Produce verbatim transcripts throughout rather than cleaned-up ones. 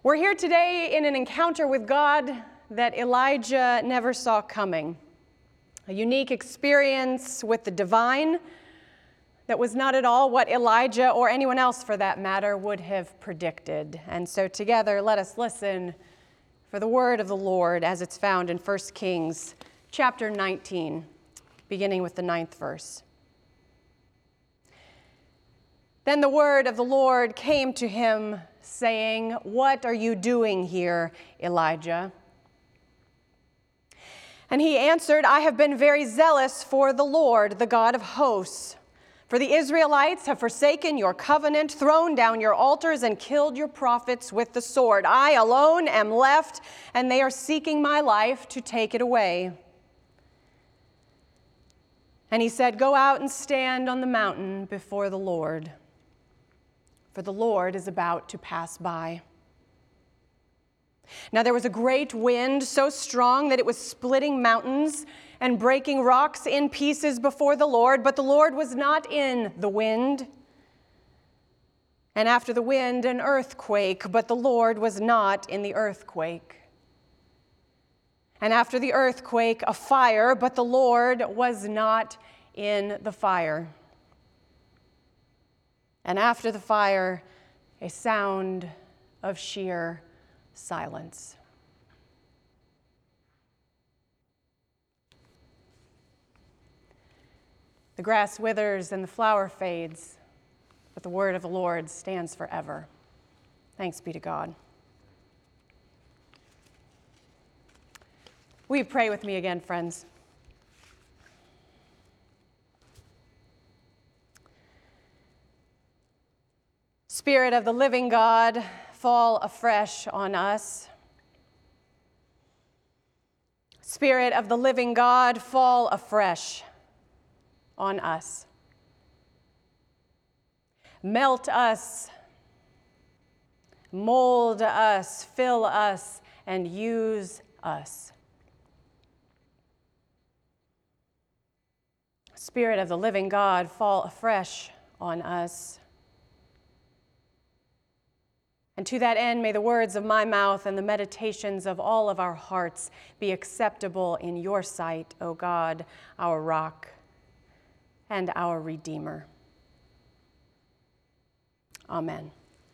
We're here today in an encounter with God that Elijah never saw coming. A unique experience with the divine that was not at all what Elijah, or anyone else for that matter, would have predicted. And so together, let us listen for the word of the Lord as it's found in First Kings chapter nineteen, beginning with the ninth verse. Then the word of the Lord came to him, saying, "What are you doing here, Elijah?" And he answered, "I have been very zealous for the Lord, the God of hosts. For the Israelites have forsaken your covenant, thrown down your altars, and killed your prophets with the sword. I alone am left, and they are seeking my life to take it away." And he said, "Go out and stand on the mountain before the Lord, for the Lord is about to pass by." Now there was a great wind, so strong that it was splitting mountains and breaking rocks in pieces before the Lord, but the Lord was not in the wind. And after the wind, an earthquake, but the Lord was not in the earthquake. And after the earthquake, a fire, but the Lord was not in the fire. And after the fire, a sound of sheer silence. The grass withers and the flower fades, but the word of the Lord stands forever. Thanks be to God. Will you pray with me again, friends? Spirit of the living God, fall afresh on us. Spirit of the living God, fall afresh on us. Melt us, mold us, fill us, and use us. Spirit of the living God, fall afresh on us. And to that end, may the words of my mouth and the meditations of all of our hearts be acceptable in your sight, O God, our rock and our Redeemer. Amen.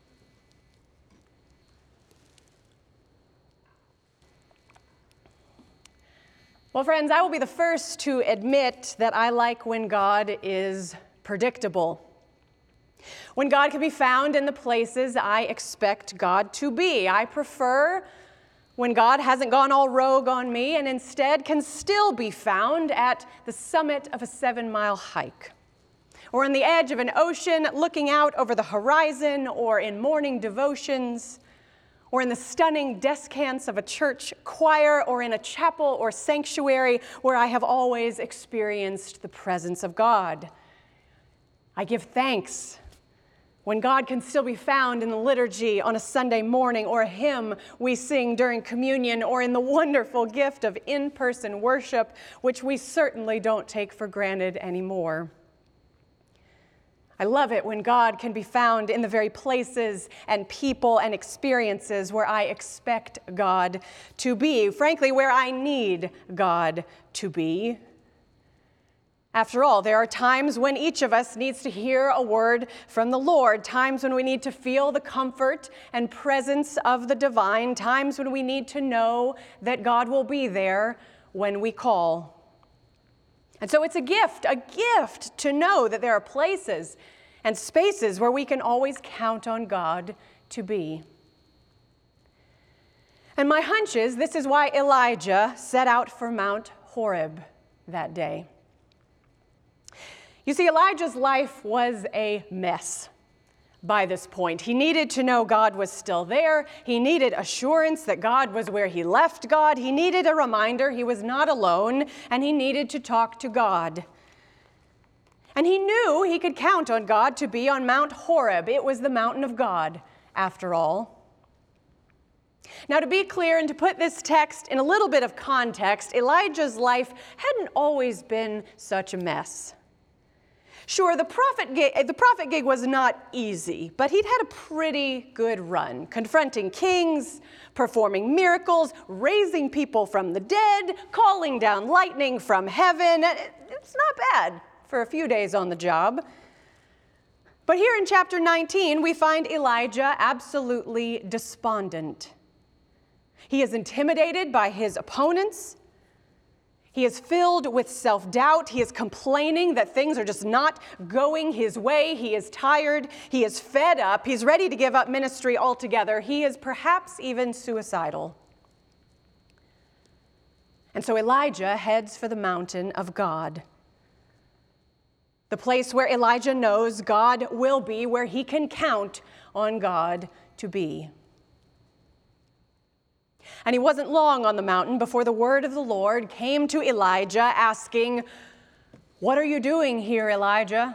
Well, friends, I will be the first to admit that I like when God is predictable. When God can be found in the places I expect God to be. I prefer when God hasn't gone all rogue on me and instead can still be found at the summit of a seven-mile hike, or on the edge of an ocean looking out over the horizon, or in morning devotions, or in the stunning descants of a church choir, or in a chapel or sanctuary where I have always experienced the presence of God. I give thanks when God can still be found in the liturgy on a Sunday morning, or a hymn we sing during communion, or in the wonderful gift of in-person worship, which we certainly don't take for granted anymore. I love it when God can be found in the very places and people and experiences where I expect God to be, frankly, where I need God to be. After all, there are times when each of us needs to hear a word from the Lord, times when we need to feel the comfort and presence of the divine, times when we need to know that God will be there when we call. And so it's a gift, a gift to know that there are places and spaces where we can always count on God to be. And my hunch is this is why Elijah set out for Mount Horeb that day. You see, Elijah's life was a mess by this point. He needed to know God was still there. He needed assurance that God was where he left God. He needed a reminder he was not alone, and he needed to talk to God. And he knew he could count on God to be on Mount Horeb. It was the mountain of God, after all. Now, to be clear and to put this text in a little bit of context, Elijah's life hadn't always been such a mess. Sure, the prophet gig, the prophet gig was not easy, but he'd had a pretty good run, confronting kings, performing miracles, raising people from the dead, calling down lightning from heaven. It's not bad for a few days on the job. But here in chapter nineteen, we find Elijah absolutely despondent. He is intimidated by his opponents. He is filled with self-doubt. He is complaining that things are just not going his way. He is tired. He is fed up. He's ready to give up ministry altogether. He is perhaps even suicidal. And so Elijah heads for the mountain of God, the place where Elijah knows God will be, where he can count on God to be. And he wasn't long on the mountain before the word of the Lord came to Elijah asking, "What are you doing here, Elijah?"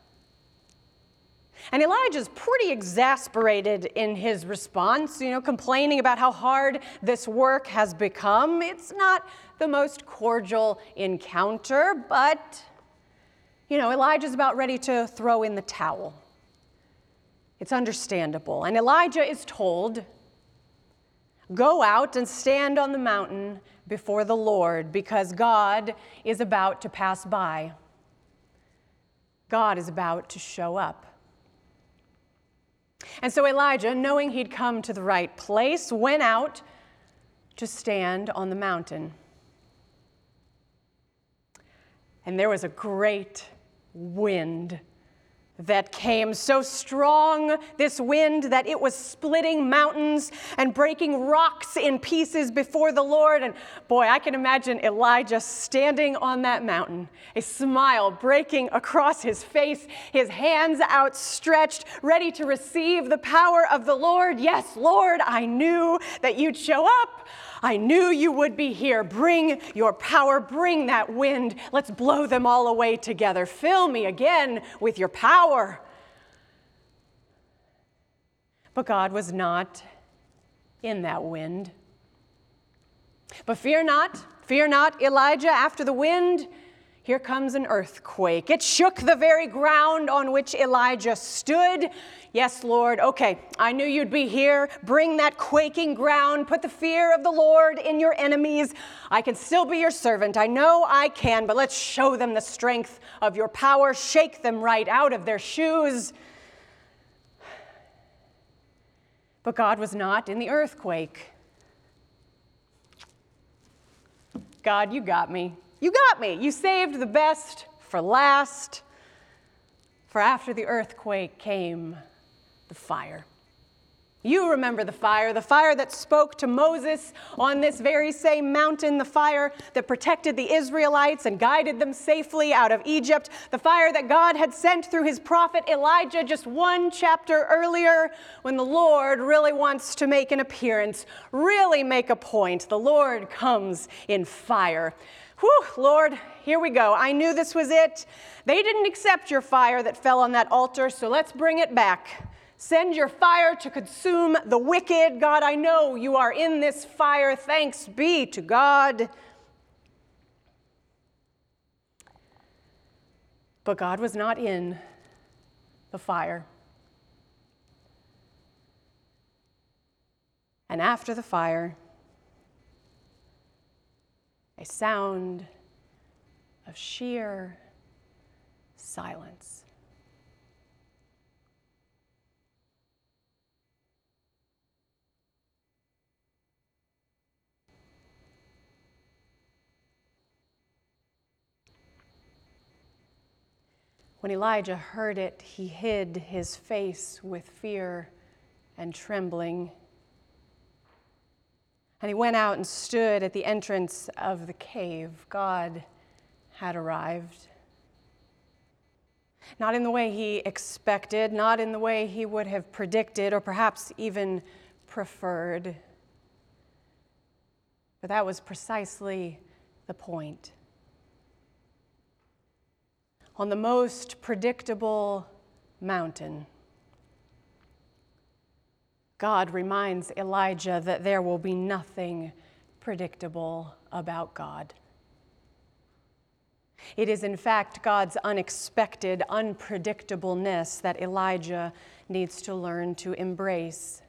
And Elijah's pretty exasperated in his response, you know, complaining about how hard this work has become. It's not the most cordial encounter, but, you know, Elijah's about ready to throw in the towel. It's understandable. And Elijah is told, "Go out and stand on the mountain before the Lord, because God is about to pass by. God is about to show up." And so Elijah, knowing he'd come to the right place, went out to stand on the mountain. And there was a great wind that came, so strong, this wind, that it was splitting mountains and breaking rocks in pieces before the Lord. And boy, I can imagine Elijah standing on that mountain, a smile breaking across his face, his hands outstretched, ready to receive the power of the Lord. "Yes, Lord, I knew that you'd show up. I knew you would be here. Bring your power, bring that wind. Let's blow them all away together. Fill me again with your power." But God was not in that wind. But fear not, fear not, Elijah. After the wind, here comes an earthquake. It shook the very ground on which Elijah stood. "Yes, Lord, okay, I knew you'd be here. Bring that quaking ground. Put the fear of the Lord in your enemies. I can still be your servant. I know I can, but let's show them the strength of your power. Shake them right out of their shoes." But God was not in the earthquake. "God, you got me. You got me. You saved the best for last. For after the earthquake came the fire." You remember the fire, the fire that spoke to Moses on this very same mountain, the fire that protected the Israelites and guided them safely out of Egypt, the fire that God had sent through his prophet Elijah just one chapter earlier, when the Lord really wants to make an appearance, really make a point. The Lord comes in fire. Whew, Lord, here we go. I knew this was it. They didn't accept your fire that fell on that altar, so let's bring it back. Send your fire to consume the wicked. God, I know you are in this fire. Thanks be to God. But God was not in the fire. And after the fire, a sound of sheer silence. When Elijah heard it, he hid his face with fear and trembling. And he went out and stood at the entrance of the cave. God had arrived. Not in the way he expected, not in the way he would have predicted or perhaps even preferred. But that was precisely the point. On the most predictable mountain, God reminds Elijah that there will be nothing predictable about God. It is, in fact, God's unexpected unpredictableness that Elijah needs to learn to embrace.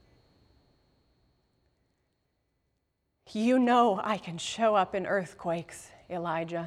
You know I can show up in earthquakes, Elijah.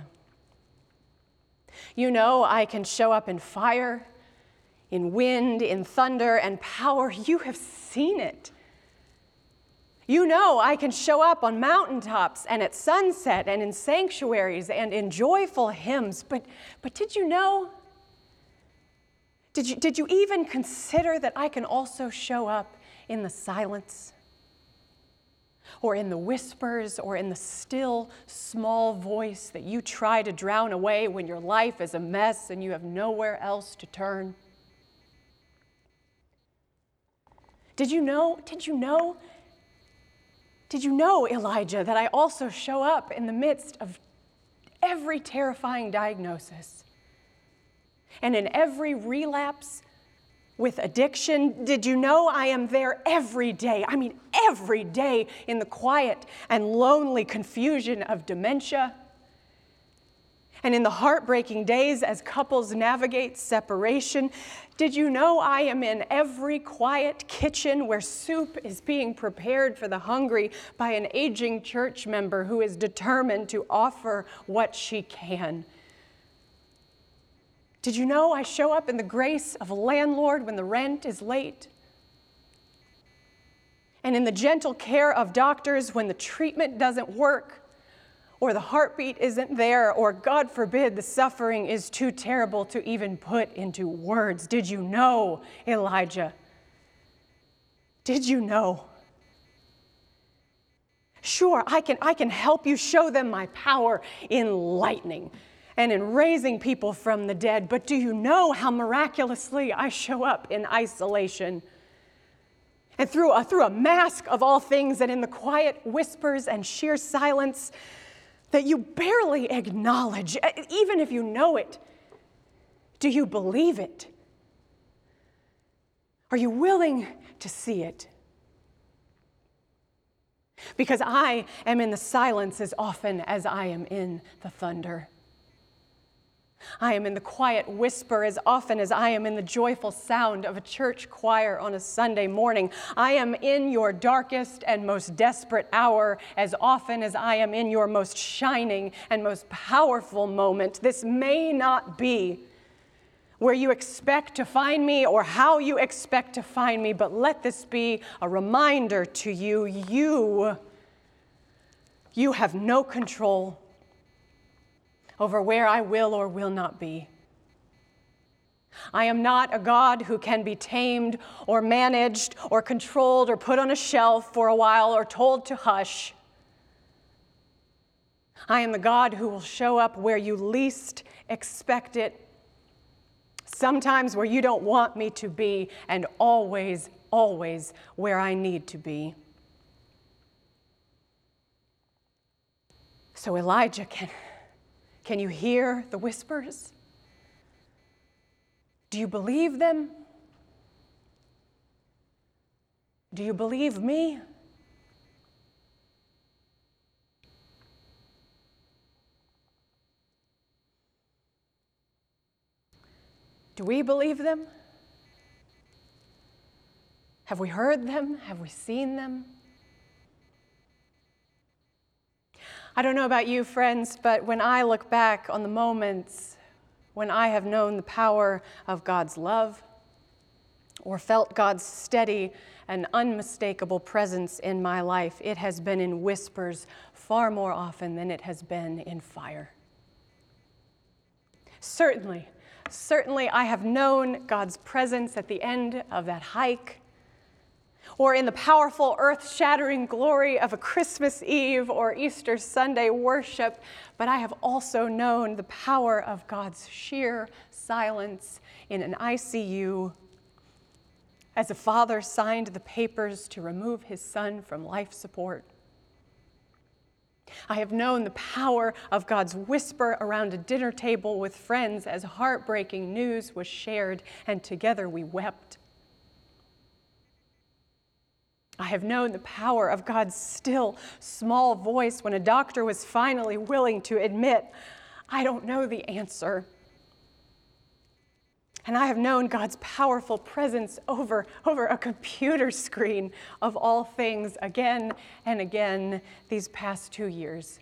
You know I can show up in fire, in wind, in thunder, and power. You have seen it. You know I can show up on mountaintops and at sunset and in sanctuaries and in joyful hymns. But, but did you know? Did you, did you even consider that I can also show up in the silence? Or in the whispers, or in the still, small voice that you try to drown away when your life is a mess and you have nowhere else to turn? Did you know, did you know, did you know, Elijah, that I also show up in the midst of every terrifying diagnosis and in every relapse with addiction? Did you know I am there every day? I mean, every day in the quiet and lonely confusion of dementia. And in the heartbreaking days as couples navigate separation. Did you know I am in every quiet kitchen where soup is being prepared for the hungry by an aging church member who is determined to offer what she can? Did you know I show up in the grace of a landlord when the rent is late? And in the gentle care of doctors when the treatment doesn't work, or the heartbeat isn't there, or God forbid, the suffering is too terrible to even put into words? Did you know, Elijah? Did you know? Sure, I can, I can help you show them my power in lightning and in raising people from the dead, but do you know how miraculously I show up in isolation? And through a, through a mask of all things, and in the quiet whispers and sheer silence that you barely acknowledge, even if you know it, do you believe it? Are you willing to see it? Because I am in the silence as often as I am in the thunder. I am in the quiet whisper as often as I am in the joyful sound of a church choir on a Sunday morning. I am in your darkest and most desperate hour as often as I am in your most shining and most powerful moment. This may not be where you expect to find me or how you expect to find me, but let this be a reminder to you, you, you have no control over where I will or will not be. I am not a God who can be tamed or managed or controlled or put on a shelf for a while or told to hush. I am the God who will show up where you least expect it, sometimes where you don't want me to be, and always, always where I need to be. So Elijah, can, can you hear the whispers? Do you believe them? Do you believe me? Do we believe them? Have we heard them? Have we seen them? I don't know about you, friends, but when I look back on the moments when I have known the power of God's love or felt God's steady and unmistakable presence in my life, it has been in whispers far more often than it has been in fire. Certainly, certainly I have known God's presence at the end of that hike, or in the powerful, earth-shattering glory of a Christmas Eve or Easter Sunday worship, but I have also known the power of God's sheer silence in an I C U as a father signed the papers to remove his son from life support. I have known the power of God's whisper around a dinner table with friends as heartbreaking news was shared, and together we wept. I have known the power of God's still, small voice when a doctor was finally willing to admit, I don't know the answer. And I have known God's powerful presence over, over a computer screen of all things again and again these past two years.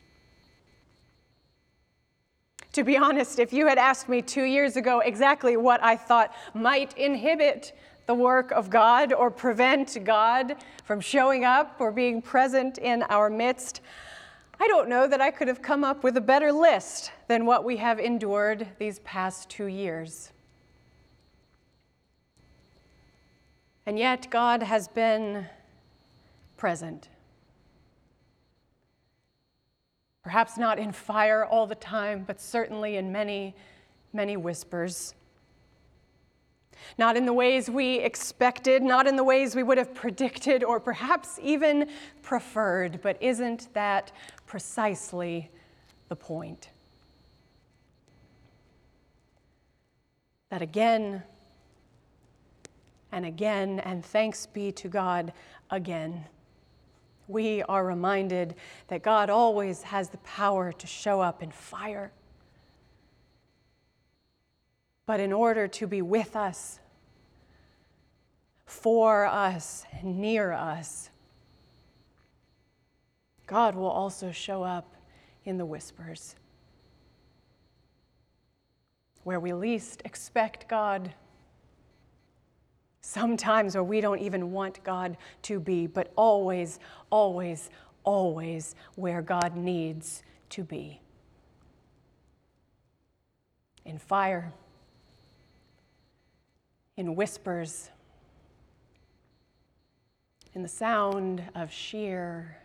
To be honest, if you had asked me two years ago exactly what I thought might inhibit the work of God or prevent God from showing up or being present in our midst, I don't know that I could have come up with a better list than what we have endured these past two years. And yet God has been present. Perhaps not in fire all the time, but certainly in many, many whispers. Not in the ways we expected, not in the ways we would have predicted or perhaps even preferred, but isn't that precisely the point? That again and again, and thanks be to God again, we are reminded that God always has the power to show up in fire. But in order to be with us, for us, near us, God will also show up in the whispers. Where we least expect God, sometimes where we don't even want God to be, but always, always, always where God needs to be. In fire, in whispers, in the sound of sheer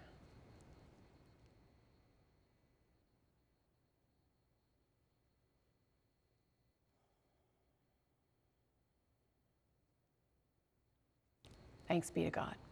thanks be to God.